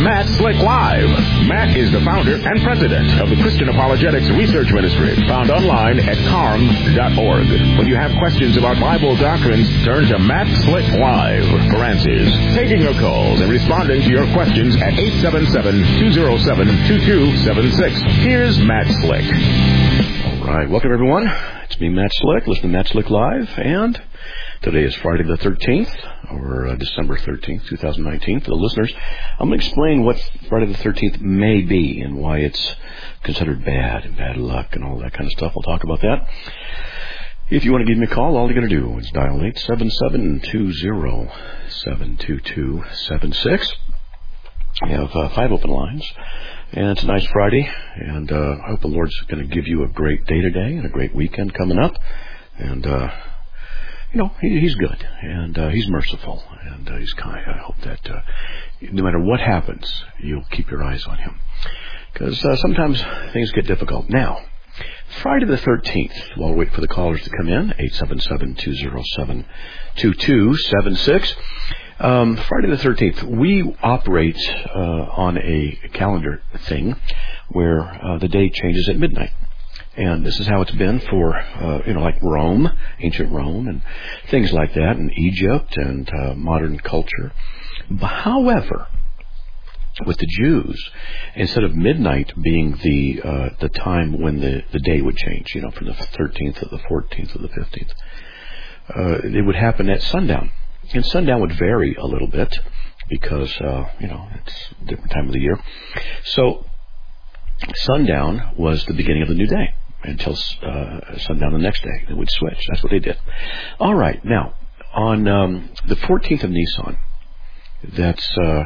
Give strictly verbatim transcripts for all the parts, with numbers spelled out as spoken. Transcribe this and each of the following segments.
Matt Slick Live. Matt is the founder and president of the Christian Apologetics Research Ministry, found online at carm dot org. When you have questions about Bible doctrines, turn to Matt Slick Live for answers. Taking your calls and responding to your questions at eight seven seven, two zero seven, two two seven six. Here's Matt Slick. All right, welcome everyone. It's me, Matt Slick. Listen to Matt Slick Live, and today is Friday the thirteenth, or uh, December thirteenth, twenty nineteen. For the listeners, I'm going to explain what Friday the thirteenth may be and why it's considered bad and bad luck and all that kind of stuff. We'll talk about that. If you want to give me a call, all you got to do is dial eight seven seven, two zero seven, two two seven six. We have uh, five open lines, and it's a nice Friday, and uh, I hope the Lord's going to give you a great day today and a great weekend coming up. And, uh, you know, he, he's good, and uh, he's merciful, and uh, he's kind. I hope that uh, no matter what happens, you'll keep your eyes on him, because uh, sometimes things get difficult. Now, Friday the thirteenth, while we wait for the callers to come in, eight seven seven, two zero seven, two two seven six. Um, Friday the thirteenth, we operate uh, on a calendar thing where uh, the day changes at midnight. And this is how it's been for, uh, you know, like Rome, ancient Rome, and things like that, and Egypt and uh, modern culture. However, with the Jews, instead of midnight being the uh, the time when the, the day would change, you know, from the thirteenth to the fourteenth to the fifteenth, uh, it would happen at sundown. And sundown would vary a little bit because, uh, you know, it's a different time of the year. So sundown was the beginning of the new day until uh, sundown the next day. It would switch. That's what they did. All right. Now, on um, the fourteenth of Nisan, that's uh,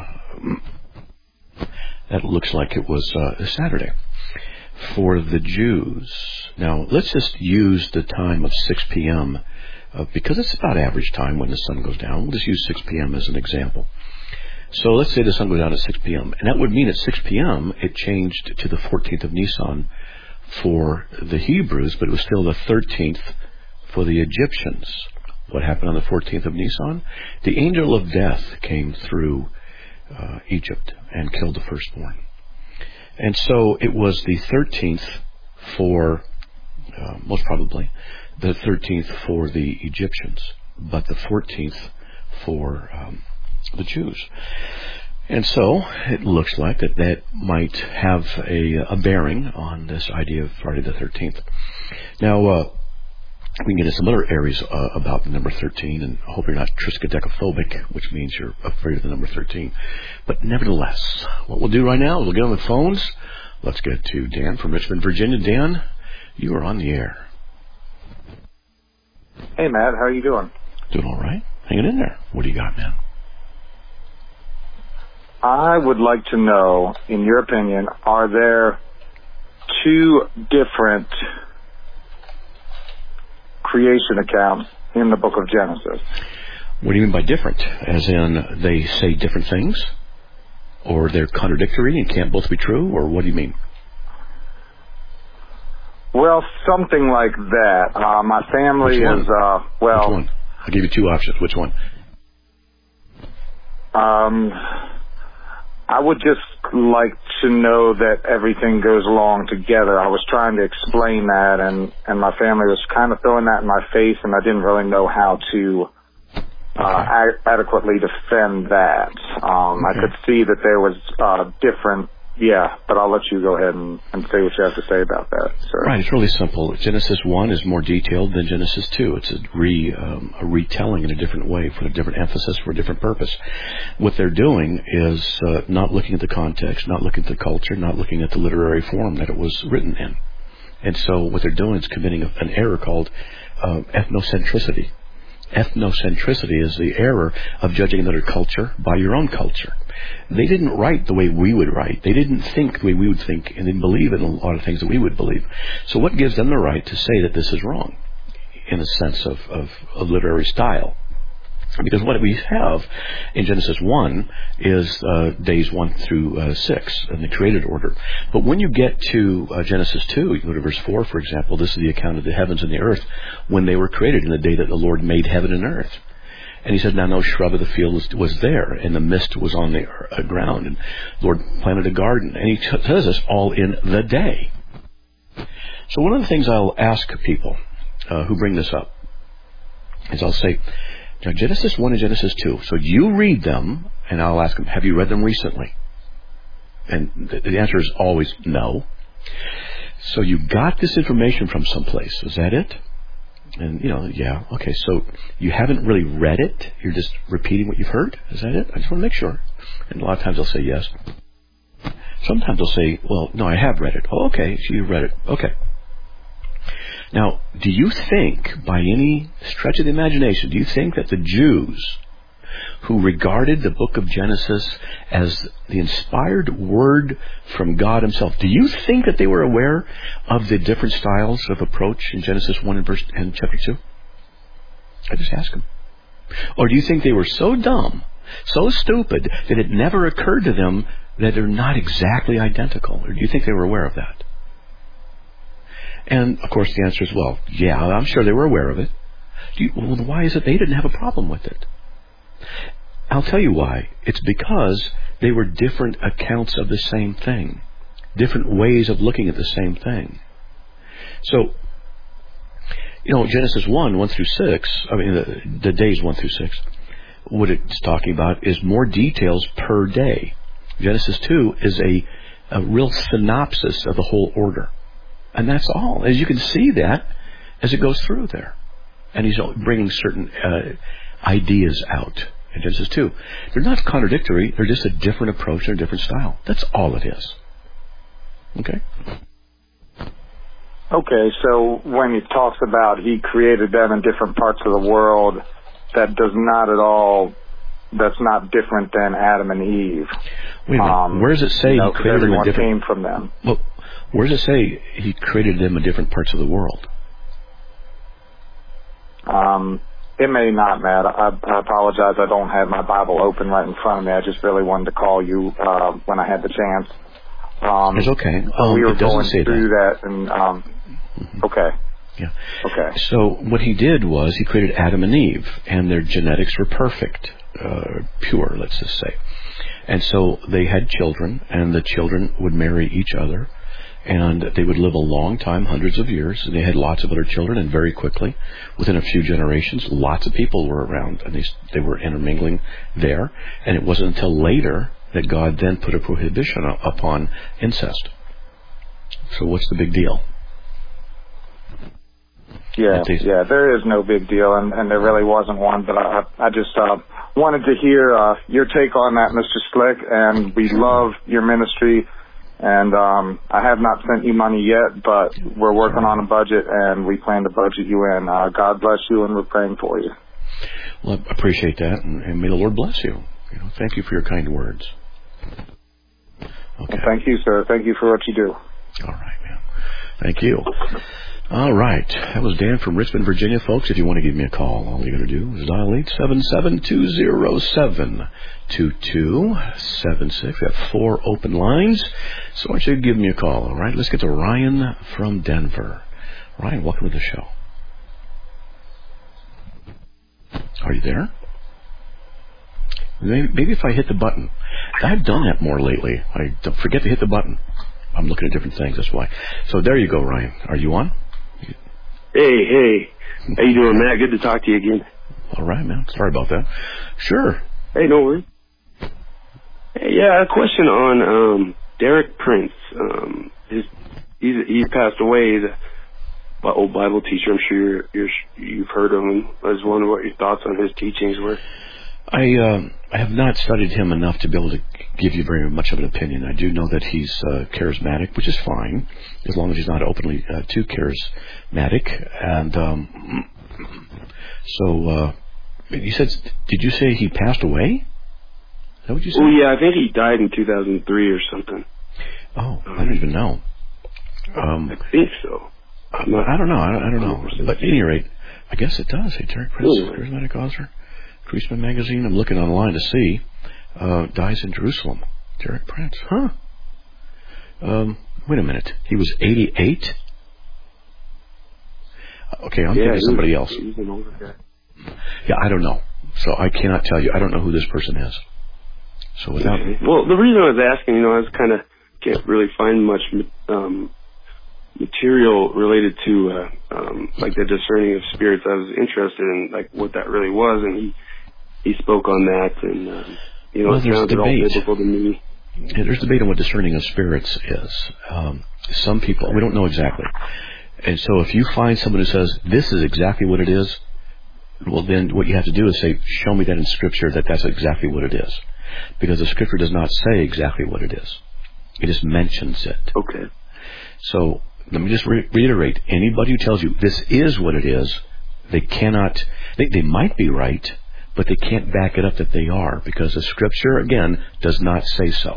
that looks like it was uh, a Saturday for the Jews. Now, let's just use the time of six p.m., Uh, because it's about average time when the sun goes down. We'll just use six p.m. as an example. So let's say the sun goes down at six p.m. And that would mean at six p.m. it changed to the fourteenth of Nisan for the Hebrews, but it was still the thirteenth for the Egyptians. What happened on the fourteenth of Nisan? The angel of death came through uh, Egypt and killed the firstborn. And so it was the thirteenth for, uh, most probably, the thirteenth for the Egyptians, but the fourteenth for um, the Jews. And so it looks like that that might have a, a bearing on this idea of Friday the thirteenth. Now, uh, we can get into some other areas uh, about the number thirteen, and I hope you're not triskaidekaphobic, which means you're afraid of the number thirteen. But nevertheless, what we'll do right now is we'll get on the phones. Let's get to Dan from Richmond, Virginia. Dan, you are on the air. Hey, Matt. How are you doing? Doing all right. Hanging in there. What do you got, man? I would like to know, in your opinion, are there two different creation accounts in the book of Genesis? What do you mean by different? As in they say different things? Or they're contradictory and can't both be true? Or what do you mean? Well, something like that. Uh, my family is, uh, well... Which one? I'll give you two options. Which one? Um, I would just like to know that everything goes along together. I was trying to explain that, and, and my family was kind of throwing that in my face, and I didn't really know how to uh, ad- adequately defend that. Um, okay. I could see that there was uh, different... Yeah, but I'll let you go ahead and, and say what you have to say about that, sir. Right, it's really simple. Genesis one is more detailed than Genesis two. It's a, re, um, a retelling in a different way, for a different emphasis, for a different purpose. What they're doing is uh, not looking at the context, not looking at the culture, not looking at the literary form that it was written in. And so what they're doing is committing a, an error called uh, ethnocentricity. Ethnocentricity is the error of judging another culture by your own culture. They didn't write the way we would write. They didn't think the way we would think, and didn't believe in a lot of things that we would believe. So what gives them the right to say that this is wrong, in a sense of, of, of literary style? Because what we have in Genesis one is uh, days one through uh, six in the created order. But when you get to uh, Genesis two, you go to verse four, for example, this is the account of the heavens and the earth when they were created, in the day that the Lord made heaven and earth. And he said, now no shrub of the field was, was there, and the mist was on the uh, ground, and the Lord planted a garden. And he t- says this all in the day. So one of the things I'll ask people uh, who bring this up is I'll say, now Genesis one and Genesis two. So you read them, and I'll ask them, have you read them recently? And the, the answer is always no. So you got this information from someplace. Is that it? And, you know, yeah, okay, so you haven't really read it. You're just repeating what you've heard. Is that it? I just want to make sure. And a lot of times they'll say yes. Sometimes they'll say, well, no, I have read it. Oh, okay, so you've read it. Okay. Now, do you think, by any stretch of the imagination, do you think that the Jews who regarded the book of Genesis as the inspired word from God himself, do you think that they were aware of the different styles of approach in Genesis one and, verse, and chapter two? I just ask them. Or do you think they were so dumb, so stupid, that it never occurred to them that they're not exactly identical? Or do you think they were aware of that? And, of course, the answer is, well, yeah, I'm sure they were aware of it. Do you, well, why is it they didn't have a problem with it? I'll tell you why. It's because they were different accounts of the same thing. Different ways of looking at the same thing. So, you know, Genesis one, one through six, I mean, the, the days one through six, what it's talking about is more details per day. Genesis two is a, a real synopsis of the whole order. And that's all. As you can see that as it goes through there. And he's bringing certain uh, ideas out in Genesis two. They're not contradictory. They're just a different approach and a different style. That's all it is. Okay? Okay, so when he talks about he created them in different parts of the world, that does not at all, that's not different than Adam and Eve. Wait a minute. Um, where does it say you know, he created them in different... everyone came from them. Well, where does it say he created them in different parts of the world? Um, it may not, Matt. I, I apologize. I don't have my Bible open right in front of me. I just really wanted to call you uh, when I had the chance. Um, it's okay. Um, we were it doesn't going say through that. that, and um, mm-hmm. okay. Yeah. Okay. So what he did was he created Adam and Eve, and their genetics were perfect, uh, pure, let's just say. And so they had children, and the children would marry each other, and they would live a long time, hundreds of years, and they had lots of other children, and very quickly, within a few generations, lots of people were around, and they, they were intermingling there. And it wasn't until later that God then put a prohibition upon incest. So what's the big deal? Yeah, yeah, there is no big deal, and, and there really wasn't one, but I, I just uh, wanted to hear uh, your take on that, Mister Slick, and we love your ministry, and um, I have not sent you money yet, but we're working on a budget, and we plan to budget you in. Uh, God bless you, and we're praying for you. Well, I appreciate that, and, and may the Lord bless you. You know, thank you for your kind words. Okay. Well, thank you, sir. Thank you for what you do. All right, man. Thank you. All right. That was Dan from Richmond, Virginia. Folks, if you want to give me a call, all you got to do is dial eight seven seven, two zero seven, two two seven six. We have four open lines, so I want you to give me a call, all right? Let's get to Ryan from Denver. Ryan, welcome to the show. Are you there? Maybe, maybe if I hit the button. I've done that more lately. I don't forget to hit the button. I'm looking at different things, that's why. So there you go, Ryan. Are you on? Hey, hey. How you doing, Matt? Good to talk to you again. All right, man. Sorry about that. Sure. Hey, no worries. Hey, yeah, a question on um, Derek Prince. Um, his, he's, he passed away. He's a old Bible teacher. I'm sure you're, you're, you've heard of him. I was wondering what your thoughts on his teachings were. I uh, I have not studied him enough to be able to give you very much of an opinion. I do know that he's uh, charismatic, which is fine, as long as he's not openly uh, too charismatic. And um, so, uh, you said, did you say he passed away? Is that what you said? Oh, yeah, I think he died in two thousand three or something. Oh, um, I don't even know. Um, I think so. I don't know. I don't, I don't know. But at any rate, I guess it does. Hey, Derek Prince, Ooh. charismatic author. Priestman Magazine, I'm looking online to see, uh, dies in Jerusalem. Derek Prince, huh? Um, wait a minute. He was eighty-eight? Okay, I'm yeah, thinking somebody was, else. He was an older guy. Yeah, I don't know. So I cannot tell you. I don't know who this person is. So without... Well, the reason I was asking, you know, I was kind of can't really find much um, material related to, uh, um, like, the discerning of spirits. I was interested in, like, what that really was, and he he spoke on that, and, um, you know, well, it sounded all biblical to me. Yeah, there's debate on what discerning of spirits is. Um, some people, we don't know exactly. And so if you find someone who says, this is exactly what it is, well, then what you have to do is say, show me that in Scripture that that's exactly what it is. Because the Scripture does not say exactly what it is. It just mentions it. Okay. So let me just re- reiterate. Anybody who tells you this is what it is, they cannot, they, they might be right, but they can't back it up that they are, because the Scripture, again, does not say so.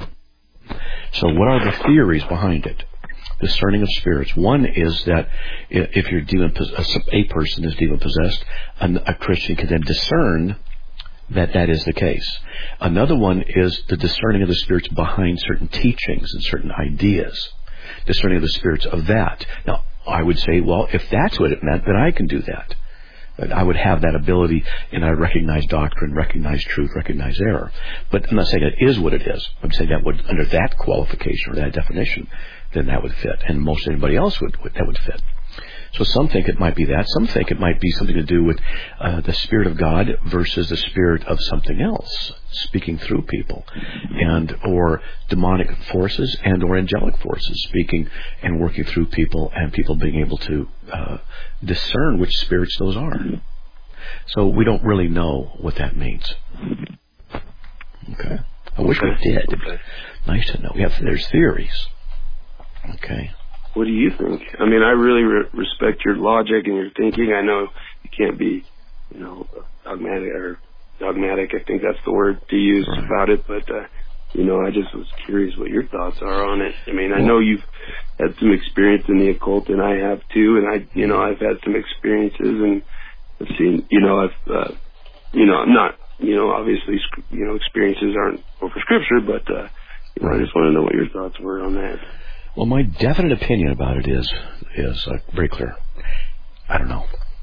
So what are the theories behind it? Discerning of spirits. One is that if you're demon, a person is demon possessed, a Christian can then discern that that is the case. Another one is the discerning of the spirits behind certain teachings and certain ideas. Discerning of the spirits of that. Now, I would say, well, if that's what it meant, then I can do that. I would have that ability, and I recognize doctrine, recognize truth, recognize error. But I'm not saying it is what it is. I'm saying that would, under that qualification or that definition, then that would fit. And most anybody else would, would that would fit. So some think it might be that. Some think it might be something to do with uh, the Spirit of God versus the spirit of something else speaking through people, and or demonic forces and or angelic forces speaking and working through people, and people being able to uh, discern which spirits those are. So we don't really know what that means. Okay. I wish we did. Okay. Nice to know. We have, there's theories. Okay. What do you think? I mean, I really re- respect your logic and your thinking. I know you can't be, you know, dogmatic or dogmatic. I think that's the word to use right. about it. But, uh, you know, I just was curious what your thoughts are on it. I mean, I know you've had some experience in the occult, and I have too. And I, you know, I've had some experiences, and I've seen, you know, I've, uh, you know, I'm not, you know, obviously, you know, experiences aren't over Scripture, but, uh, you know, right. I just want to know what your thoughts were on that. Well, my definite opinion about it is is uh, very clear. I don't know.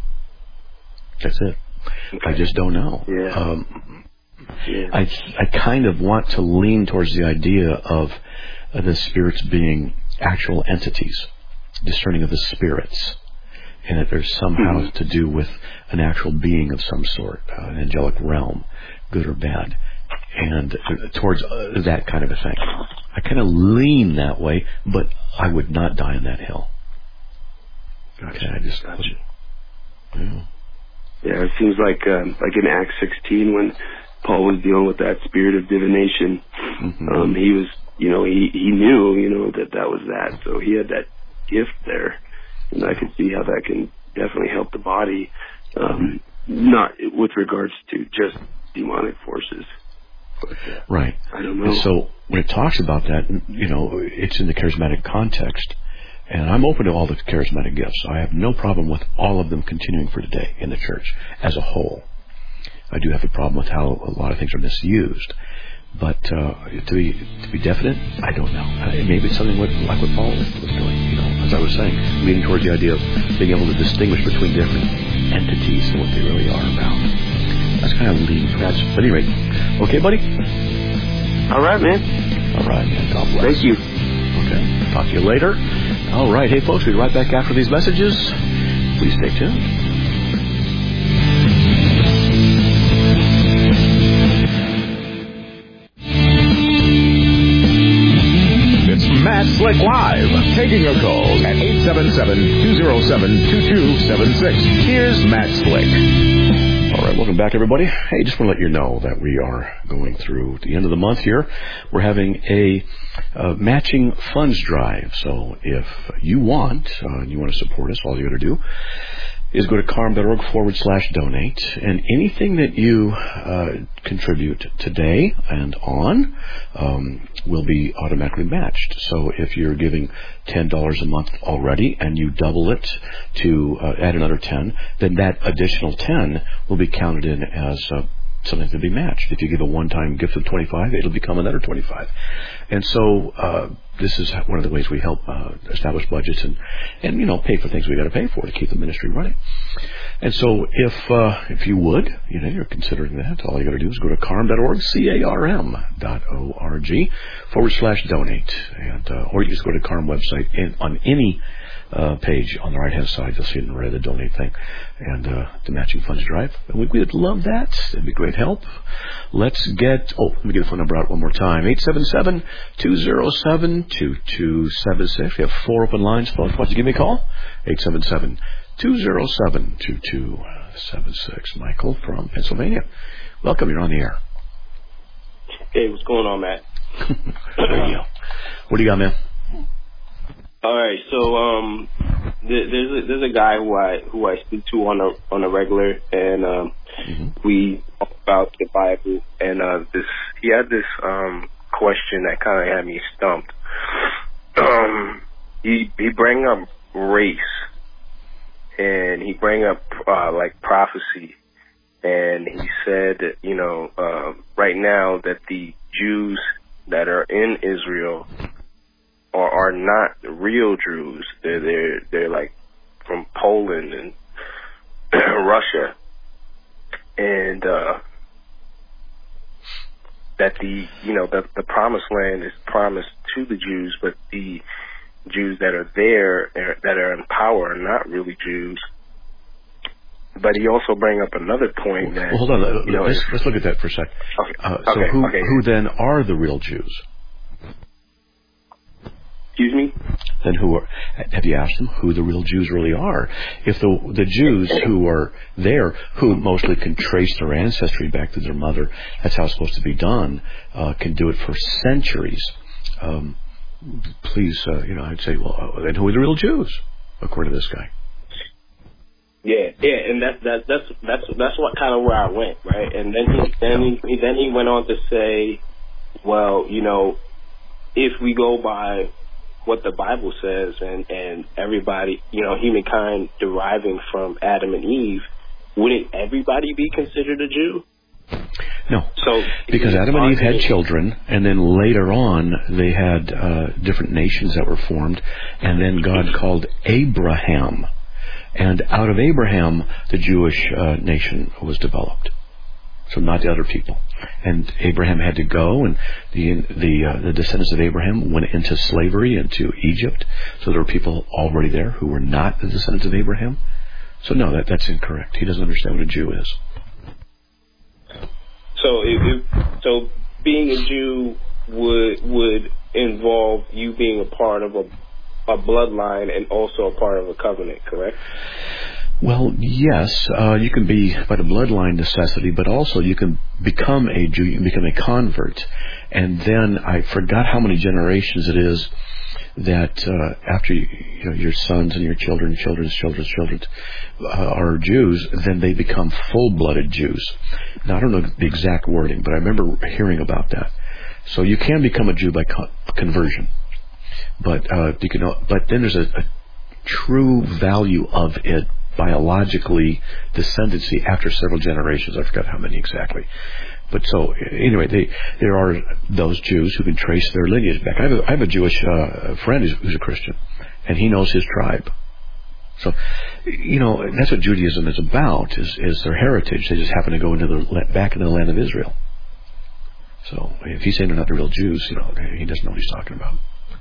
That's it. Okay. I just don't know. Yeah. Um, yeah. I I kind of want to lean towards the idea of uh, the spirits being actual entities, discerning of the spirits, and that there's somehow mm-hmm. to do with an actual being of some sort, uh, an angelic realm, good or bad, and uh, towards uh, that kind of a thing. I kind of lean that way, but I would not die on that hill. Gotcha. Okay, I just gotcha. Yeah. yeah, it seems like um, like in Acts sixteen when Paul was dealing with that spirit of divination, mm-hmm. um, he was, you know, he, he knew, you know, that that was that. So he had that gift there, and I could see how that can definitely help the body, um, not with regards to just demonic forces. But, uh, right. I don't know. And so when it talks about that, you know, it's in the charismatic context. And I'm open to all the charismatic gifts. I have no problem with all of them continuing for today in the church as a whole. I do have a problem with how a lot of things are misused. But uh, to be to be definite, I don't know. Maybe it's something like what Paul was doing. You know, as I was saying, leaning towards the idea of being able to distinguish between different entities and what they really are about. That's kind of leading to that. But anyway, okay, buddy? All right, man. All right, man. God bless. Thank you. Okay. Talk to you later. All right. Hey, folks, we'll be right back after these messages. Please stay tuned. It's Matt Slick Live, taking your calls at eight seven seven, two oh seven, two two seven six. Here's Matt Slick. All right, welcome back, everybody. Hey, just want to let you know that we are going through the end of the month here. We're having a uh, matching funds drive. So if you want, uh, you want to support us, all you got to do is go to carm.org forward slash donate. And anything that you uh, contribute today and on um, will be automatically matched. So if you're giving ten dollars a month already and you double it to uh, add another ten, then that additional ten will be counted in as uh, something to be matched. If you give a one-time gift of twenty-five, it'll become another twenty-five. And so uh, this is one of the ways we help uh, establish budgets and, and, you know, pay for things we got to pay for to keep the ministry running. And so if uh, if you would, you know, you're considering that, all you got to do is go to carm dot org, C A R M dot O R G, forward slash donate. And, uh, or you just go to Carm website and on any uh, page on the right-hand side, you'll see it in red, the donate thing, and uh, the matching funds drive. And we, we'd love that. It'd be great help. Let's get, oh, let me get the phone number out one more time. eight seven seven, two oh seven, two two seven six. We have four open lines, folks. Why don't you give me a call? eight seven seven, two oh seven, two two seven six. Michael from Pennsylvania. Welcome. You're on the air. Hey, what's going on, Matt? There you go. What do you got, man? All right, so um, th- there's a, there's a guy who I who I speak to on a on a regular, and um, mm-hmm. we talk about the Bible, and uh, this he had this um question that kind of had me stumped. Um, he he bring up race, and he bring up uh, like prophecy, and he said, you know, uh, right now that the Jews that are in Israel are, are not real Jews. They're they're they're like from Poland and Russia, and uh, that the you know the the promised land is promised to the Jews, but the Jews that are there that are in power are not really Jews. But he also bring up another point that well, hold on, you know, let's, let's look at that for a second. Okay. Uh, so okay. who okay. who then are the real Jews? Excuse me? Then who are? Have you asked them who the real Jews really are? If the the Jews who are there, who mostly can trace their ancestry back to their mother, that's how it's supposed to be done, uh, can do it for centuries. Um, please, uh, you know, I'd say, well, uh, then who are the real Jews, according to this guy? Yeah, yeah, and that's that, that's that's that's what kind of where I went, right? And then he then he then he went on to say, well, you know, if we go by what the Bible says, and and everybody, you know, humankind deriving from Adam and Eve, wouldn't everybody be considered a Jew? No, so because Adam and Eve had children, and then later on they had uh, different nations that were formed, and then God called Abraham. And out of Abraham, the Jewish uh, nation was developed. So not the other people. And Abraham had to go, and the the, uh, the descendants of Abraham went into slavery into Egypt. So there were people already there who were not the descendants of Abraham. So no, that that's incorrect. He doesn't understand what a Jew is. So if, if, so being a Jew would would involve you being a part of a a bloodline and also a part of a covenant, correct? Well, yes, uh, you can be by the bloodline necessity, but also you can become a Jew, you can become a convert. And then I forgot how many generations it is that uh, after you, you know, your sons and your children, children's children's children uh, are Jews, then they become full-blooded Jews. Now, I don't know the exact wording, but I remember hearing about that. So you can become a Jew by con- conversion. But uh, you can, but then there's a, a true value of it biologically, descendancy after several generations. I forgot how many exactly. But so anyway, they, there are those Jews who can trace their lineage back. I have a, I have a Jewish uh, friend who's, who's a Christian, and he knows his tribe. So, you know, that's what Judaism is about: is is their heritage. They just happen to go into the back into the land of Israel. So if he's saying they're not the real Jews, you know, he doesn't know what he's talking about.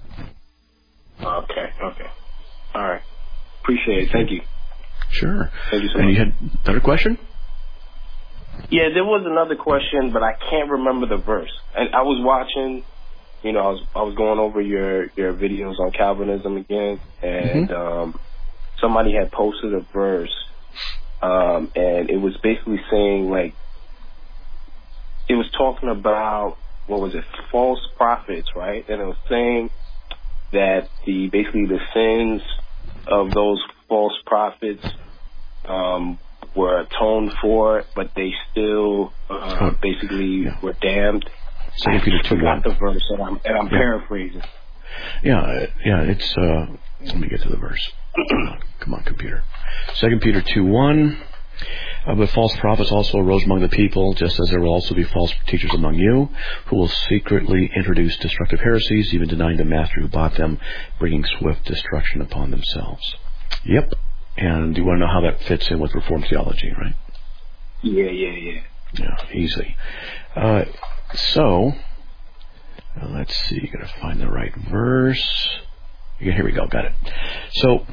Okay, okay. All right. Appreciate it. Thank you. Sure. Thank you so and much. You had another question? Yeah, there was another question, but I can't remember the verse. And I was watching, you know, I was I was going over your, your videos on Calvinism again, and mm-hmm. um, somebody had posted a verse, um, and it was basically saying, like, it was talking about, what was it, false prophets, right? And it was saying that the basically the sins of those false prophets um, were atoned for, but they still uh, basically yeah. were damned. Second Peter two one. I forgot the verse, and I'm, and I'm yeah. paraphrasing. Yeah, yeah. It's uh, let me get to the verse. Come on, computer. Second Peter two one. Uh, but false prophets also arose among the people, just as there will also be false teachers among you, who will secretly introduce destructive heresies, even denying the master who bought them, bringing swift destruction upon themselves. Yep. And you want to know how that fits in with Reformed theology, right? Yeah, yeah, yeah. Yeah, easy. Uh, so, uh, let's see. You got to find the right verse. Yeah, here we go. Got it. So,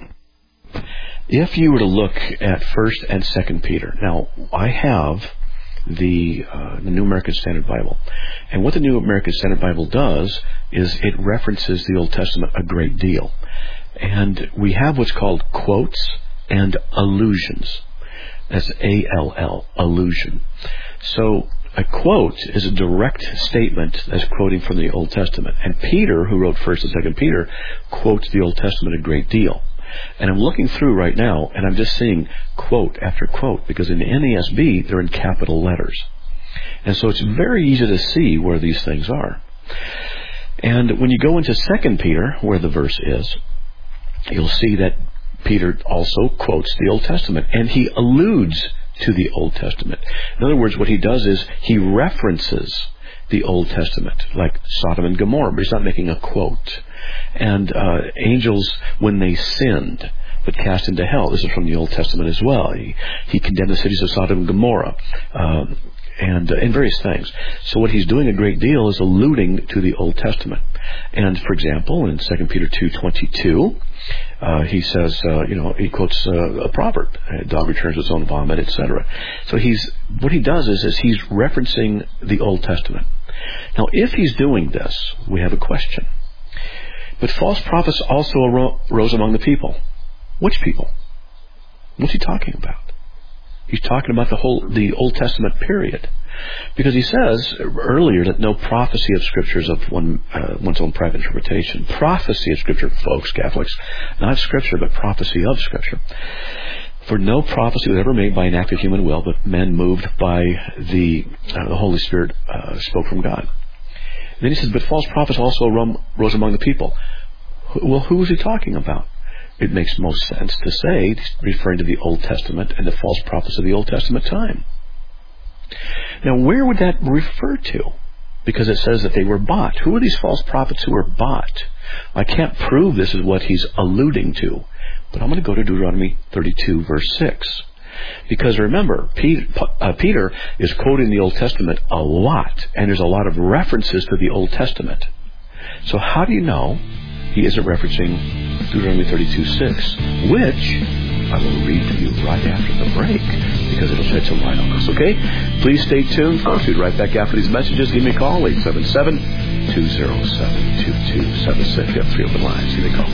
if you were to look at First and Second Peter, now I have the uh, the New American Standard Bible, and what the New American Standard Bible does is it references the Old Testament a great deal, and we have what's called quotes and allusions. That's A L L, allusion. So a quote is a direct statement that's quoting from the Old Testament. And Peter, who wrote First and Second Peter, quotes the Old Testament a great deal. And I'm looking through right now, and I'm just seeing quote after quote, because in the N A S B, they're in capital letters. And so it's very easy to see where these things are. And when you go into Second Peter, where the verse is, you'll see that Peter also quotes the Old Testament, and he alludes to the Old Testament. In other words, what he does is he references the Old Testament, like Sodom and Gomorrah, but he's not making a quote. And uh, angels, when they sinned, but cast into hell. This is from the Old Testament as well. He, he condemned the cities of Sodom and Gomorrah. Um, and uh, and various things. So what he's doing a great deal is alluding to the Old Testament. And for example, in Second Peter two twenty-two, uh, he says, uh, you know, he quotes uh, a proverb: "A dog returns its own vomit," et cetera. So he's what he does is, is he's referencing the Old Testament. Now, if he's doing this, we have a question. But false prophets also arose among the people. Which people? What's he talking about? He's talking about the whole, the Old Testament period. Because he says earlier that no prophecy of Scripture is of one, uh, one's own private interpretation. Prophecy of Scripture, folks, Catholics, not Scripture, but prophecy of Scripture. For no prophecy was ever made by an act of human will, but men moved by the, uh, the Holy Spirit uh, spoke from God. And then he says, but false prophets also rose among the people. Well, who is he talking about? It makes most sense to say, referring to the Old Testament and the false prophets of the Old Testament time. Now, where would that refer to? Because it says that they were bought. Who are these false prophets who were bought? I can't prove this is what he's alluding to, but I'm going to go to Deuteronomy thirty-two, verse six. Because remember, Peter is quoting the Old Testament a lot, and there's a lot of references to the Old Testament. So how do you know he isn't referencing Deuteronomy thirty-two six, which I will read to you right after the break, because it'll shed some light on this, okay? Please stay tuned. Folks, we'll be right back after these messages. Give me a call, eight seven seven, two oh seven, two two seven six. We have three open lines. Give me a call.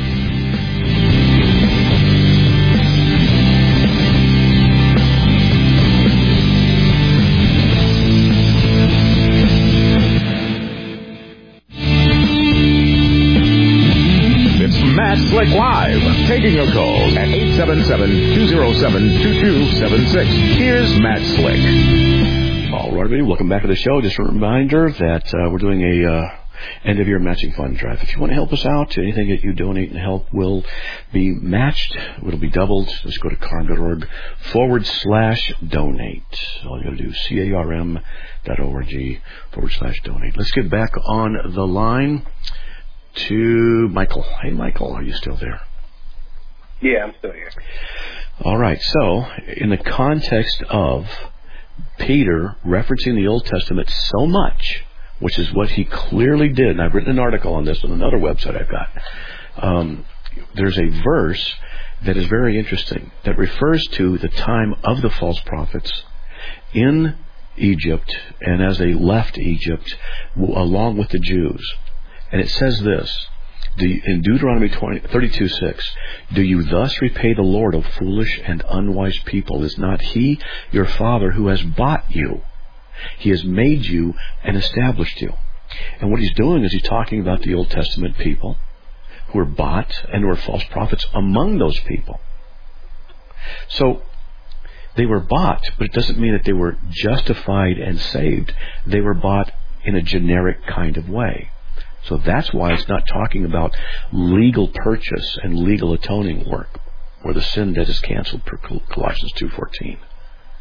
Matt Slick Live, taking your calls at eight seven seven, two oh seven, two two seven six. Here's Matt Slick. All right, everybody, welcome back to the show. Just a reminder that uh, we're doing a uh, end-of-year matching fund drive. If you want to help us out, anything that you donate and help will be matched. It'll be doubled. Just go to carm.org forward slash donate. All you got to do is C-A-R-M dot O-R-G forward slash donate. Let's get back on the line to Michael. Hey, Michael, are you still there? Yeah, I'm still here. All right. So, in the context of Peter referencing the Old Testament so much, which is what he clearly did, and I've written an article on this on another website I've got, um, there's a verse that is very interesting that refers to the time of the false prophets in Egypt and as they left Egypt along with the Jews. And it says this, in Deuteronomy thirty-two six, do you thus repay the Lord, O foolish and unwise people? Is not he your father who has bought you? He has made you and established you. And what he's doing is he's talking about the Old Testament people who were bought and who were false prophets among those people. So they were bought, but it doesn't mean that they were justified and saved. They were bought in a generic kind of way. So that's why it's not talking about legal purchase and legal atoning work, or the sin debt is canceled per Colossians two fourteen.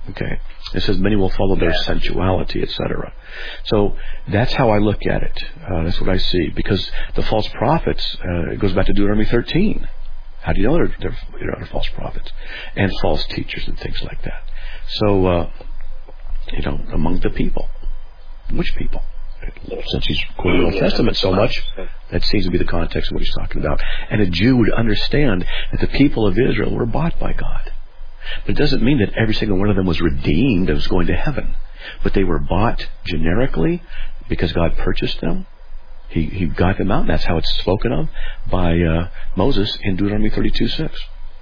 Okay, it says many will follow their sensuality, et cetera. So that's how I look at it. Uh, that's what I see. Because the false prophets, uh, it goes back to Deuteronomy thirteen. How do you know they're, they're, you know, they're false prophets and false teachers and things like that? So, uh, you know, among the people, which people? Since he's quoting the Old Testament so much, that seems to be the context of what he's talking about. And a Jew would understand that the people of Israel were bought by God. But it doesn't mean that every single one of them was redeemed and was going to heaven. But they were bought generically because God purchased them. He, he got them out, and that's how it's spoken of by uh, Moses in Deuteronomy thirty-two six.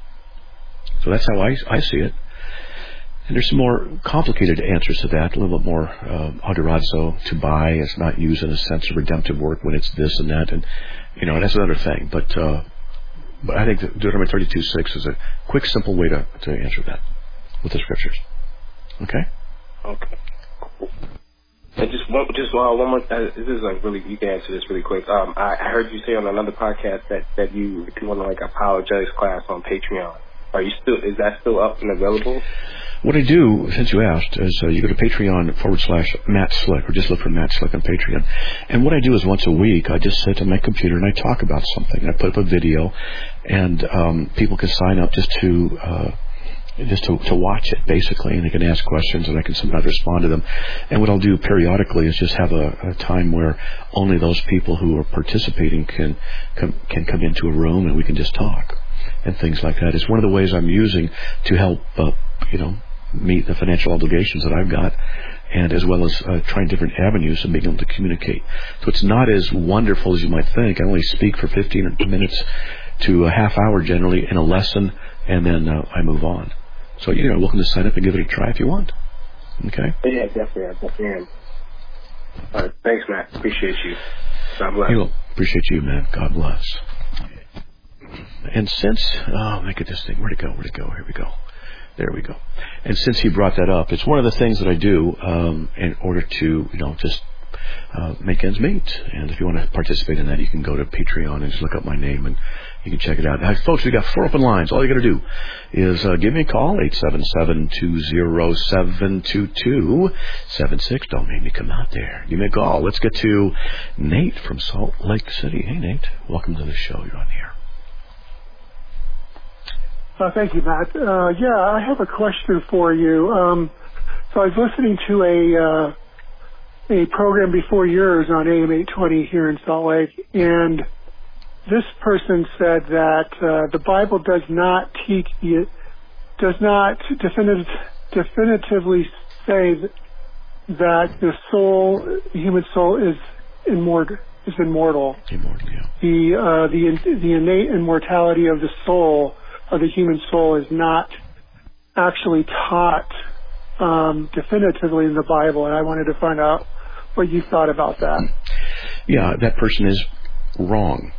So that's how I, I see it. And there's some more complicated answers to that, a little bit more uh, adorazo, to buy. It's not used in a sense of redemptive work when it's this and that, and you know that's another thing. But uh, but I think that Deuteronomy thirty-two six is a quick, simple way to, to answer that with the scriptures. Okay. Okay. Cool. And just one, just uh, one more. Uh, this is like really, you can answer this really quick. Um, I, I heard you say on another podcast that that you you want like apologetics class on Patreon. Are you still? Is that still up and available? What I do, since you asked, is uh, you go to Patreon forward slash Matt Slick, or just look for Matt Slick on Patreon. And what I do is once a week, I just sit on my computer and I talk about something. I put up a video, and um, people can sign up just to uh, just to, to watch it, basically, and they can ask questions, and I can sometimes respond to them. And what I'll do periodically is just have a, a time where only those people who are participating can can, can come into a room, and we can just talk and things like that. It's one of the ways I'm using to help, uh, you know, meet the financial obligations that I've got, and as well as uh, trying different avenues of being able to communicate. So it's not as wonderful as you might think. I only speak for fifteen minutes to a half hour generally in a lesson, and then uh, I move on. So you're welcome to sign up and give it a try if you want. Okay? Yeah, definitely. I definitely am. All right. Thanks, Matt. Appreciate you. God bless. Hey, well, appreciate you, man. God bless. And since, oh, make it this thing. Where'd it go? Where'd it go? Here we go. There we go. And since he brought that up, it's one of the things that I do um, in order to, you know, just uh, make ends meet. And if you want to participate in that, you can go to Patreon and just look up my name and you can check it out. Now, folks, we got four open lines. All you got to do is uh, give me a call, eight seven seven, two zero seven, two two seven six. Don't make me come out there. Give me a call. Let's get to Nate from Salt Lake City. Hey, Nate. Welcome to the show. You're on here. Uh, thank you, Matt. Uh, yeah, I have a question for you. Um, so I was listening to a uh, a program before yours on A M eight twenty here in Salt Lake, and this person said that uh, the Bible does not teach, does not definitive, definitively say that the soul, the human soul, is immortal. Is immortal. Immortal, yeah. The uh, the the innate immortality of the soul, of the human soul, is not actually taught um, definitively in the Bible, and I wanted to find out what you thought about that. Yeah, that person is wrong.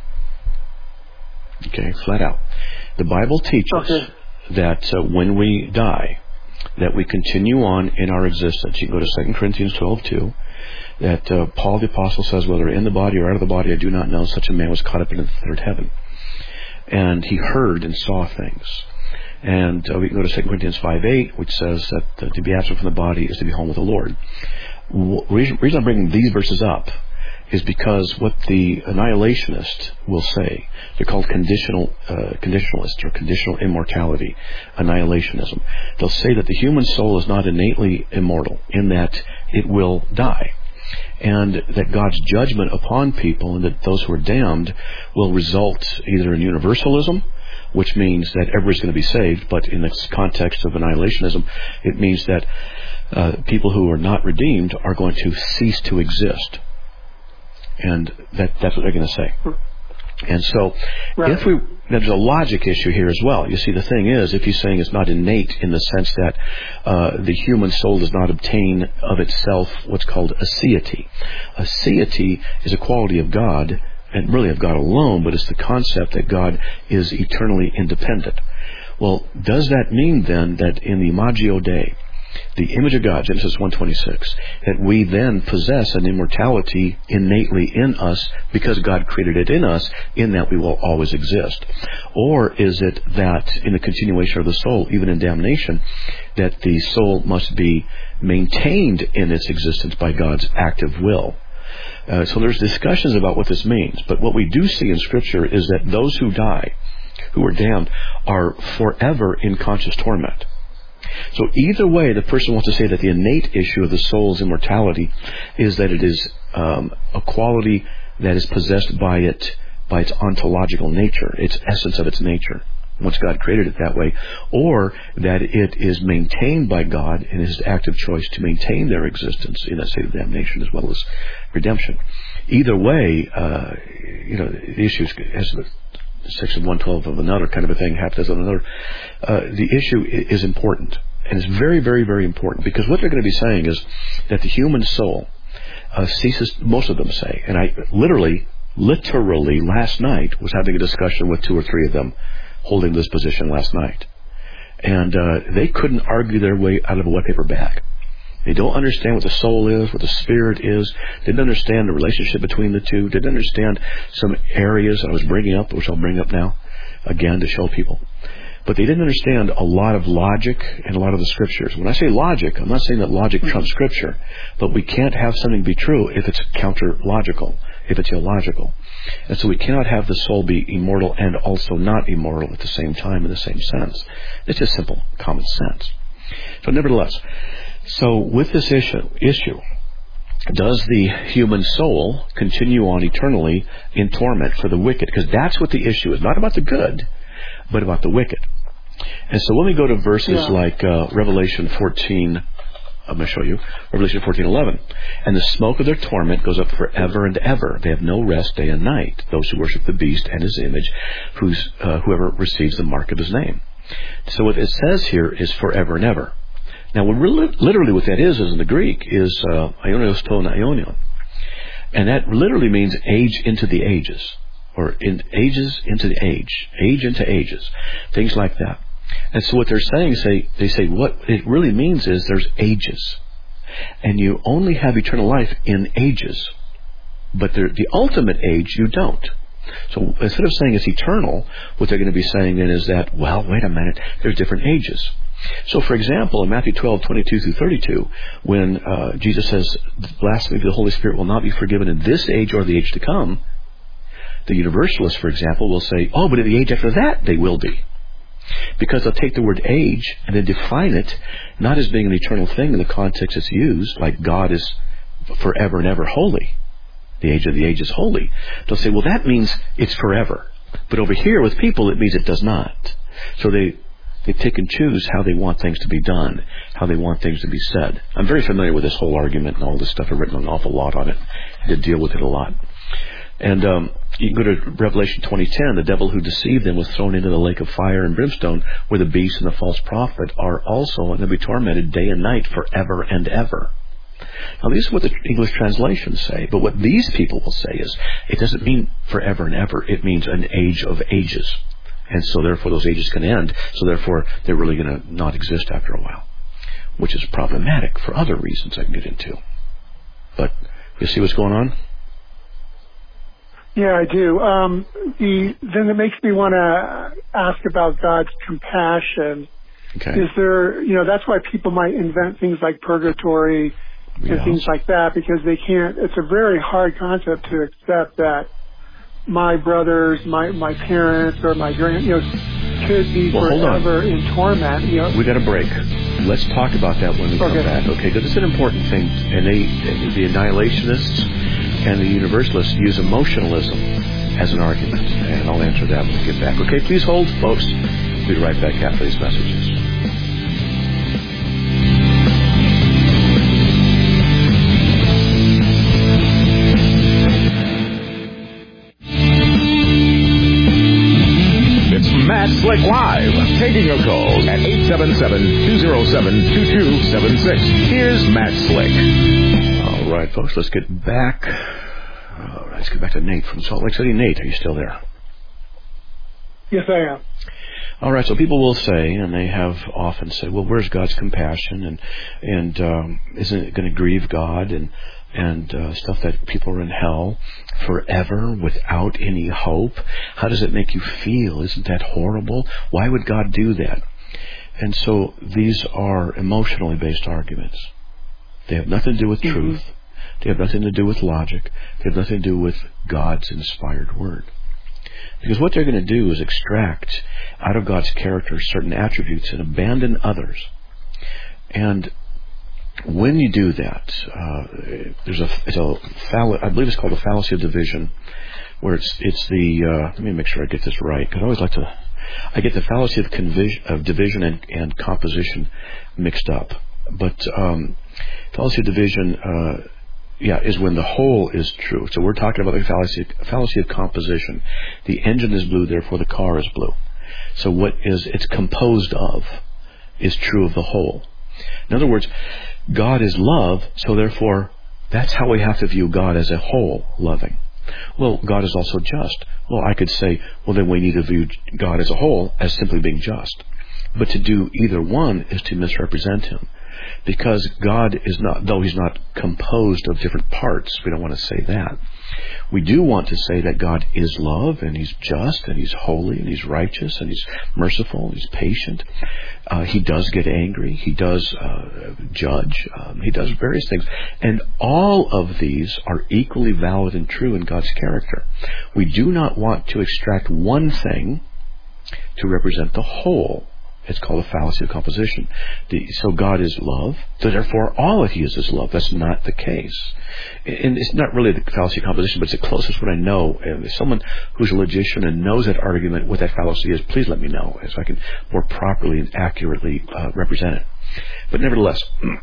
Okay, flat out. The Bible teaches okay. that uh, when we die, that we continue on in our existence. You can go to Second Corinthians twelve two. That uh, Paul the Apostle says, whether in the body or out of the body, I do not know, such a man was caught up into the third heaven. And he heard and saw things. And uh, we can go to Second Corinthians five eight, which says that uh, to be absent from the body is to be home with the Lord. The reason, reason I'm bringing these verses up is because what the annihilationist will say, they're called conditional uh, conditionalists or conditional immortality, annihilationism. They'll say that the human soul is not innately immortal, in that it will die. And that God's judgment upon people, and that those who are damned, will result either in universalism, which means that everybody's going to be saved, but in the context of annihilationism, it means that uh, people who are not redeemed are going to cease to exist. And that, that's what they're going to say. And so, right. if we, there's a logic issue here as well. You see, the thing is, if he's saying it's not innate in the sense that uh, the human soul does not obtain of itself what's called aseity. Aseity is a quality of God, and really of God alone, but it's the concept that God is eternally independent. Well, does that mean then that in the Imago Dei, the image of God, Genesis one twenty-six, that we then possess an immortality innately in us because God created it in us, in that we will always exist? Or is it that in the continuation of the soul, even in damnation, that the soul must be maintained in its existence by God's active will? Uh, so there's discussions about what this means, but what we do see in Scripture is that those who die, who are damned, are forever in conscious torment. So either way, the person wants to say that the innate issue of the soul's immortality is that it is um, a quality that is possessed by it, by its ontological nature, its essence of its nature, once God created it that way, or that it is maintained by God in His active choice to maintain their existence in that state of damnation as well as redemption. Either way, uh, you know, the issue is, as the section one twelve of another kind of a thing, half dozen of another, uh, the issue is important. And it's very, very, very important, because what they're going to be saying is that the human soul uh, ceases, most of them say, and I literally, literally last night was having a discussion with two or three of them holding this position last night. And uh, they couldn't argue their way out of a wet paper bag. They don't understand what the soul is, what the spirit is, didn't understand the relationship between the two, didn't understand some areas I was bringing up, which I'll bring up now, again, to show people. But they didn't understand a lot of logic and a lot of the Scriptures. When I say logic, I'm not saying that logic trumps Scripture, but we can't have something be true if it's counter-logical, if it's illogical. And so we cannot have the soul be immortal and also not immortal at the same time in the same sense. It's just simple common sense. So nevertheless, so with this issue, issue, does the human soul continue on eternally in torment for the wicked? Because that's what the issue is. Not about the good, but about the wicked. And so when we go to verses yeah. like uh, Revelation fourteen, I'm going to show you, Revelation fourteen eleven, and the smoke of their torment goes up forever and ever. They have no rest day and night, those who worship the beast and his image, who's, uh, whoever receives the mark of his name. So what it says here is forever and ever. Now, what really, literally what that is, is in the Greek, is uh, aionios to aionion. And that literally means age into the ages, or in ages into the age, age into ages, things like that. And so what they're saying is they, they say what it really means is there's ages. And you only have eternal life in ages. But the ultimate age, you don't. So instead of saying it's eternal, what they're going to be saying then is that, well, wait a minute, there's different ages. So, for example, in Matthew twelve, twenty-two through thirty-two, when uh, Jesus says, blasphemy of the Holy Spirit will not be forgiven in this age or the age to come, the Universalists, for example, will say, oh, but in the age after that, they will be. Because they'll take the word age and then define it not as being an eternal thing in the context it's used, like God is forever and ever holy. The age of the age is holy. They'll say, well, that means it's forever. But over here with people, it means it does not. So they... They pick and choose how they want things to be done, how they want things to be said. I'm very familiar with this whole argument and all this stuff. I've written an awful lot on it. I did deal with it a lot. And um, you can go to Revelation twenty ten. The devil who deceived them was thrown into the lake of fire and brimstone, where the beast and the false prophet are also, and they'll be tormented day and night forever and ever. Now, these are what the English translations say. But what these people will say is, it doesn't mean forever and ever. It means an age of ages. And so therefore those ages can end. So therefore they're really going to not exist after a while. Which is problematic for other reasons I can get into. But you see what's going on? Yeah, I do. Um, the, then it makes me want to ask about God's compassion. Okay. Is there, you know, that's why people might invent things like purgatory and yeah. things like that, because they can't, it's a very hard concept to accept that my brothers, my my parents, or my grand, you know, could be well, forever in torment. You know, we got a break. Let's talk about that when we okay. come back. Okay, because it's an important thing. And they, the annihilationists and the universalists use emotionalism as an argument, and I'll answer that when we get back. Okay, please hold, folks. We'll be right back after these messages. Matt Slick Live, taking your calls at eight seven seven, two oh seven, two two seven six. Here's Matt Slick. All right, folks, let's get back. All right, let's get back to Nate from Salt Lake City. Nate, are you still there? Yes, I am. All right, so people will say, and they have often said, well, where's God's compassion? And and um, isn't it going to grieve God? And and uh, stuff that people are in hell forever without any hope. How does it make you feel? Isn't that horrible? Why would God do that? And so these are emotionally based arguments. They have nothing to do with mm-hmm. truth. They have nothing to do with logic. They have nothing to do with God's inspired word. Because what they're going to do is extract out of God's character certain attributes and abandon others. And when you do that, uh, there's a, it's a fall- I believe it's called the fallacy of division, where it's it's the uh, let me make sure I get this right, because I always like to I get the fallacy of, convis- of division and, and composition mixed up. But um, fallacy of division, uh, yeah, is when the whole is true. So we're talking about the fallacy fallacy of composition. The engine is blue, therefore the car is blue. So what is it's composed of is true of the whole. In other words, God is love, so therefore that's how we have to view God as a whole, loving. Well, God is also just. Well, I could say, well, then we need to view God as a whole as simply being just. But to do either one is to misrepresent Him. Because God is not, though He's not composed of different parts, we don't want to say that. We do want to say that God is love, and He's just, and He's holy, and He's righteous, and He's merciful, and He's patient. Uh, he does get angry. He does uh, judge. Um, he does various things. And all of these are equally valid and true in God's character. We do not want to extract one thing to represent the whole. It's called a fallacy of composition. The, so God is love, so therefore all that He is is love. That's not the case. And it's not really the fallacy of composition, but it's the closest one I know. And if someone who's a logician and knows that argument, what that fallacy is, please let me know so I can more properly and accurately uh, represent it. But nevertheless,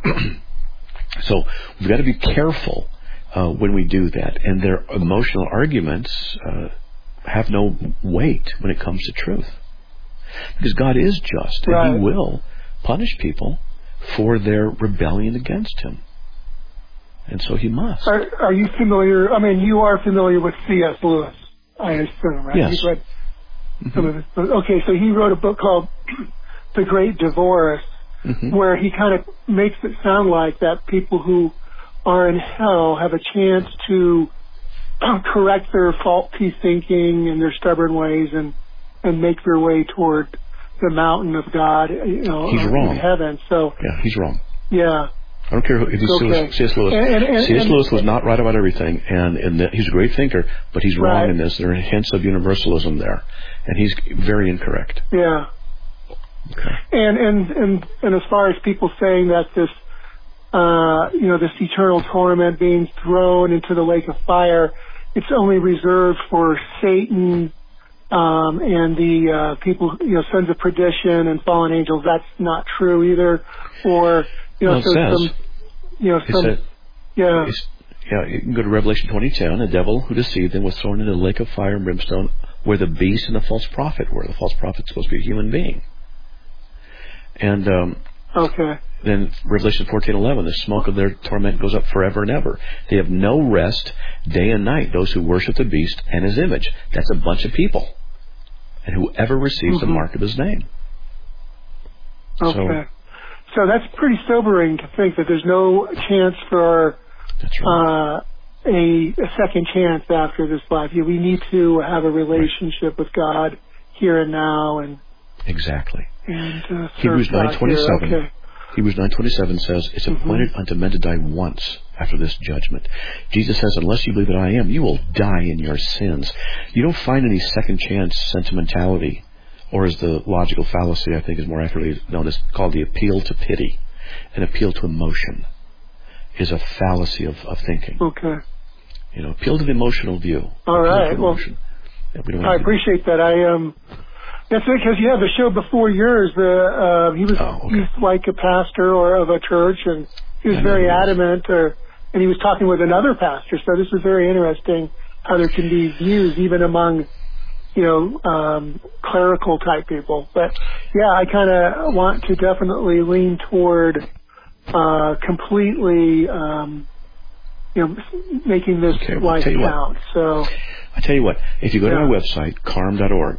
so we've got to be careful uh, when we do that. And their emotional arguments uh, have no weight when it comes to truth. Because God is just, and right. He will punish people for their rebellion against Him. And so He must. Are, are you familiar, I mean, you are familiar with C S Lewis, I assume, right? Yes. You've read some of his books. Okay, so he wrote a book called The Great Divorce, mm-hmm. where he kind of makes it sound like that people who are in hell have a chance to correct their faulty thinking and their stubborn ways and and make their way toward the mountain of God, you know, he's wrong. in heaven. So yeah, he's wrong. Yeah. I don't care who, if he's okay. C S Lewis. And, and, and, C S Lewis was not right about everything, and, and the, he's a great thinker, but he's wrong right. in this. There are hints of universalism there, and he's very incorrect. Yeah. Okay. And and and and as far as people saying that this, uh, you know, this eternal torment being thrown into the lake of fire, it's only reserved for Satan. Um, and the uh, people, you know, sons of perdition and fallen angels, that's not true either. Or, you know, well, so says, some, you know, some, said, yeah. Yeah, you can go to Revelation twenty ten. The devil who deceived them was thrown into the lake of fire and brimstone where the beast and the false prophet were. The false prophet's supposed to be a human being. And um, okay. Then Revelation fourteen eleven, the smoke of their torment goes up forever and ever. They have no rest day and night, those who worship the beast and his image. That's a bunch of people. And whoever receives mm-hmm. the mark of his name. Okay. So, so that's pretty sobering to think that there's no chance for that's right. uh, a, a second chance after this life. We need to have a relationship right. with God here and now. And exactly. And uh, Hebrews nine twenty-seven. Okay. Hebrews nine twenty-seven says, it's appointed mm-hmm. unto men to die once after this judgment. Jesus says, unless you believe that I am, you will die in your sins. You don't find any second chance sentimentality, or as the logical fallacy, I think is more accurately known as, called the appeal to pity. An appeal to emotion is a fallacy of, of thinking. Okay. You know, appeal to the emotional view. All right. Well, yeah, we don't I appreciate that. I um. That's because yeah, the show before yours, the uh, he was oh, okay. he's like a pastor or of a church, and he was I very know. adamant, or and he was talking with another pastor. So this was very interesting how there can be views even among, you know, um, clerical type people. But yeah, I kind of want to definitely lean toward uh, completely, um, you know, making this okay, life count. So I tell you what, if you go yeah. to my website, carm dot org.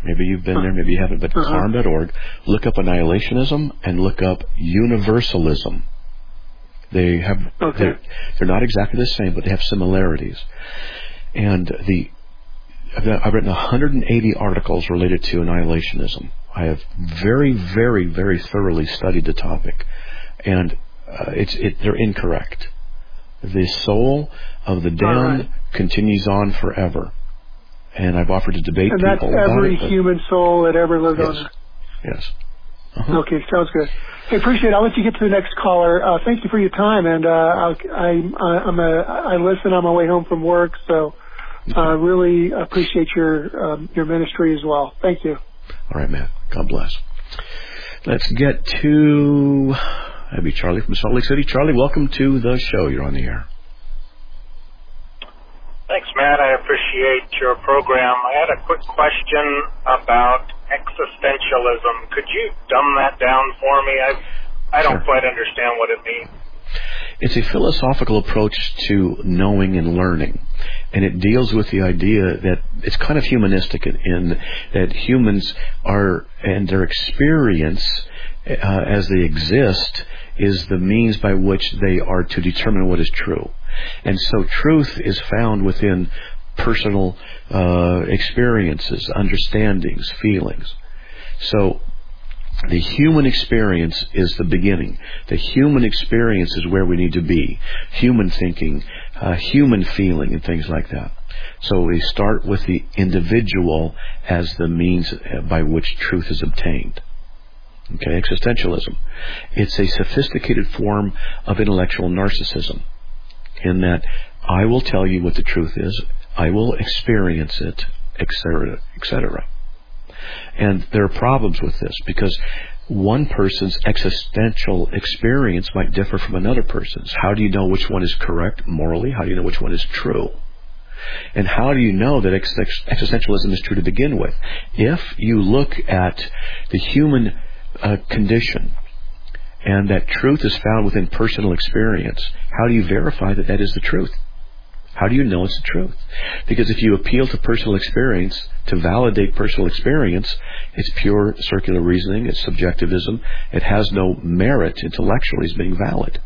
Maybe you've been there, maybe you haven't, but uh-huh. carm dot org. Look up annihilationism and look up universalism. They have, okay. they're, they're not exactly the same, but they have similarities. And the I've, got, I've written one hundred eighty articles related to annihilationism. I have very, very, very thoroughly studied the topic, and uh, it's it, they're incorrect. The soul of the damned right. continues on forever, and I've offered to debate and people that's about every it. human soul that ever lived yes. on earth. Yes. Uh-huh. Okay, sounds good. I appreciate it. I'll let you get to the next caller. Uh, thank you for your time, and uh, I'll, I, I'm a, I listen on my way home from work, so I uh, really appreciate your um, your ministry as well. Thank you. All right, man. God bless. Let's get to that'd be Charlie from Salt Lake City. Charlie, welcome to the show. You're on the air. Thanks, Matt. I appreciate your program. I had a quick question about existentialism. Could you dumb that down for me? I I don't sure. quite understand what it means. It's a philosophical approach to knowing and learning. And it deals with the idea that it's kind of humanistic in, in that humans are, and their experience uh, as they exist is the means by which they are to determine what is true. And so truth is found within personal uh, experiences, understandings, feelings. So the human experience is the beginning. The human experience is where we need to be. Human thinking, uh, human feeling, and things like that. So we start with the individual as the means by which truth is obtained. Okay, existentialism. It's a sophisticated form of intellectual narcissism in that I will tell you what the truth is, I will experience it, et cetera, et cetera. And there are problems with this because one person's existential experience might differ from another person's. How do you know which one is correct morally? How do you know which one is true? And how do you know that ex- existentialism is true to begin with? If you look at the human uh, condition and that truth is found within personal experience, how do you verify that that is the truth? How do you know it's the truth? Because if you appeal to personal experience to validate personal experience, it's pure circular reasoning, it's subjectivism, it has no merit intellectually as being valid.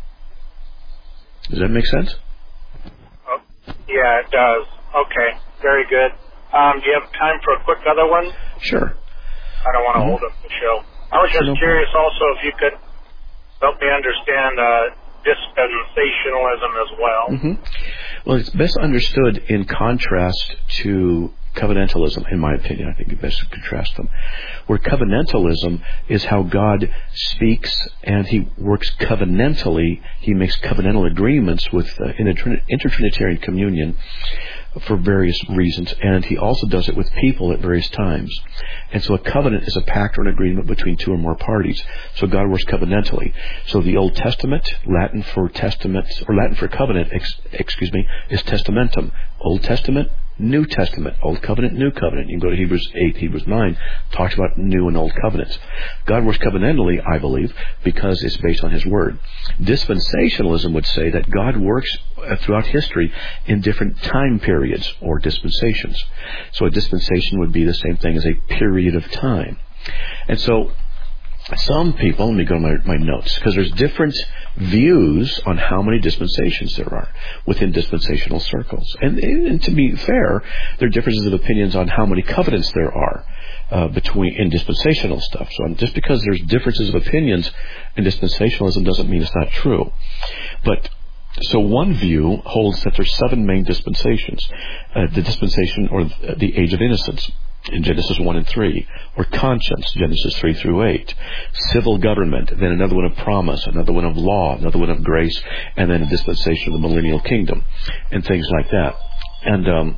Does that make sense? Oh, yeah, it does. Okay, very good. Um, do you have time for a quick other one? Sure. I don't want to Mm-hmm. hold up the show. I was just no curious also if you could help me understand uh, dispensationalism as well. Mm-hmm. Well, it's best understood in contrast to covenantalism, in my opinion. I think you best contrast them. Where covenantalism is how God speaks and He works covenantally. He makes covenantal agreements with uh, in intertrinitarian communion for various reasons, and He also does it with people at various times. And so a covenant is a pact or an agreement between two or more parties. So God works covenantally. So the Old Testament, Latin for testament, or Latin for covenant, ex, excuse me, is testamentum. Old Testament, New Testament, Old Covenant, New Covenant. You can go to Hebrews eight, Hebrews nine, talks about New and Old Covenants. God works covenantally, I believe, because it's based on His Word. Dispensationalism would say that God works throughout history in different time periods or dispensations. So a dispensation would be the same thing as a period of time. And so some people, let me go to my, my notes, because there's different views on how many dispensations there are within dispensational circles. And, and to be fair, there are differences of opinions on how many covenants there are uh, between in dispensational stuff. So just because there's differences of opinions in dispensationalism doesn't mean it's not true. But so one view holds that there's seven main dispensations. Uh, the dispensation or the age of innocence in Genesis one and three, or conscience, Genesis three through eight, civil government, then another one of promise, another one of law, another one of grace, and then a dispensation of the millennial kingdom, and things like that. And um,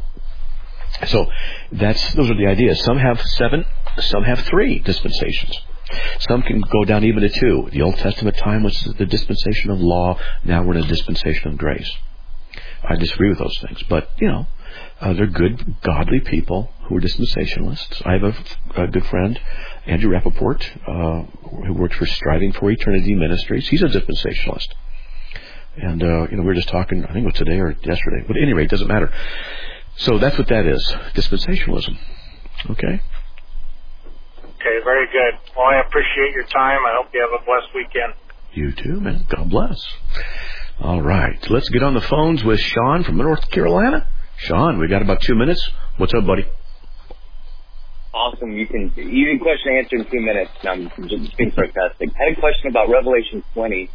so that's those are the ideas. Some have seven, some have three dispensations. Some can go down even to two. The Old Testament time was the dispensation of law. Now we're in a dispensation of grace. I disagree with those things, but you know, uh, they're good, godly people who are dispensationalists. I have a, a good friend, Andrew Rappaport, uh, who works for Striving for Eternity Ministries. He's a dispensationalist, and uh, you know, we were just talking. I think it was today or yesterday, but at any rate, it doesn't matter. So that's what that is, dispensationalism. Okay. Okay, very good. Well, I appreciate your time. I hope you have a blessed weekend. You too, man. God bless. All right. Let's get on the phones with Sean from North Carolina. Sean, we got about two minutes. What's up, buddy? Awesome. You can easy question answered in two minutes. I'm just being sarcastic. I had a question about Revelation twenty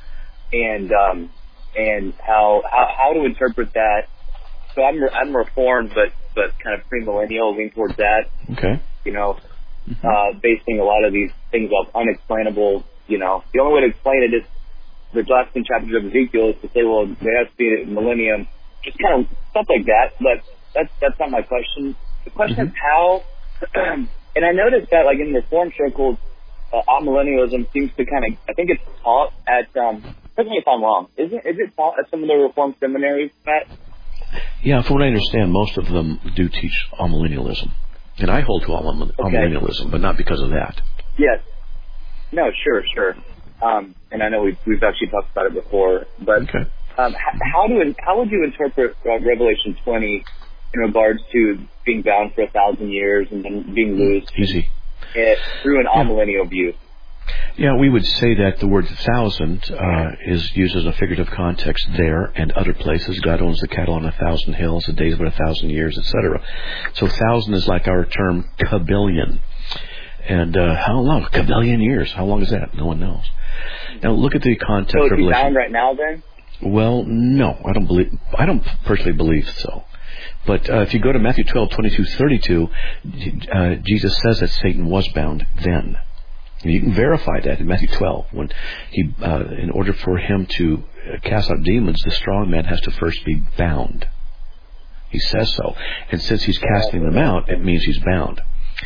and um, and how, how how to interpret that. So I'm I'm Reformed, but but kind of premillennial, lean towards that. Okay. You know, mm-hmm. uh, basing a lot of these things off unexplainable. You know, the only way to explain it is the last ten chapters of Ezekiel is to say, well, there has to be a millennium, just kind of stuff like that. But that's that's not my question. The question mm-hmm. is how. And I noticed that, like, in Reform circles, uh, amillennialism seems to kind of, I think it's taught at, um, correct me if I'm wrong, is it, is it taught at some of the Reform seminaries, Matt? Yeah, from what I understand, most of them do teach amillennialism. And I hold to amillennialism, okay. but not because of that. Yes. No, sure, sure. Um, and I know we've, we've actually talked about it before, but okay. um, how, how, do, how would you interpret uh, Revelation twenty in regards to being bound for a thousand years and then being loosed? Easy. It, through an yeah. amillennial view. Yeah, we would say that the word thousand uh, is used as a figurative context there and other places. God owns the cattle on a thousand hills, the days of a thousand years, et cetera. So thousand is like our term kabillion. And uh, how long? Kabillion years. How long is that? No one knows. Now look at the context. So is of he bound right now then? Well, no. I don't believe. I don't personally believe so. But uh, if you go to Matthew twelve, twenty-two, thirty-two, uh, Jesus says that Satan was bound then. And you can verify that in Matthew twelve. When he, uh, in order for him to cast out demons, the strong man has to first be bound. He says so. And since he's casting them out, it means he's bound.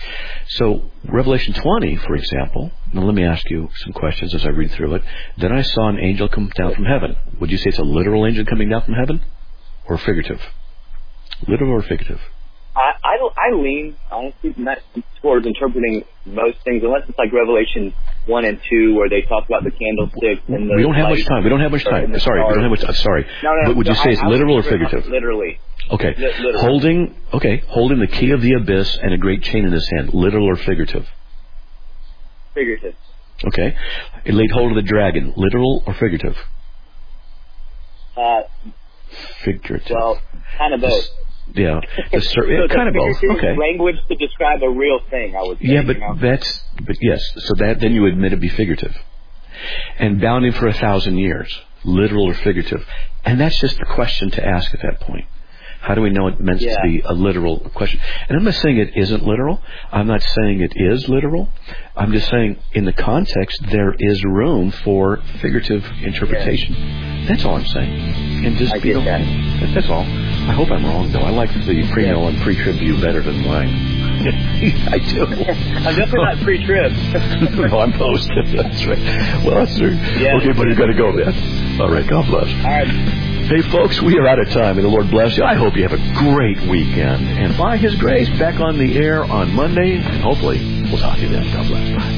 So Revelation twenty, for example, now let me ask you some questions as I read through it. Then I saw an angel come down from heaven. Would you say it's a literal angel coming down from heaven? Or figurative? Literal or figurative? I, I, I lean, honestly, not towards interpreting most things, unless it's like Revelation one and two, where they talk about the candlesticks and the... We don't have much time. We don't have much time. Sorry, we don't have much time. Sorry. No, no, but would no, you say I, it's I literal or figurative? Literally. Okay. L- literally. Holding, okay, holding the key of the abyss and a great chain in his hand. Literal or figurative? Figurative. Okay. It laid hold of the dragon. Literal or figurative? Uh... Figurative. Well, kind of both. Yeah, the sur- so kind of both. Okay. Language to describe a real thing, I would say. Yeah, but you know? that's but yes. So that then you admit it be figurative, and bound him for a thousand years, literal or figurative, and that's just the question to ask at that point. How do we know it meant yeah. to be a literal question? And I'm not saying it isn't literal. I'm not saying it is literal. I'm just saying in the context there is room for figurative interpretation. Yeah. That's all I'm saying. And just I you get know, that. That's all. I hope I'm wrong though. I like the premill yeah. and pre-trib view better than mine. I do. I'm definitely not pre-trib. No, I'm post. That's right. Well, that's true. Yeah. Okay, but you got to go, man. All right. God bless. All right. Hey, folks, we are out of time. May the Lord bless you. I hope you have a great weekend. And by His grace, back on the air on Monday. And hopefully, we'll talk to you then. God bless. Bye.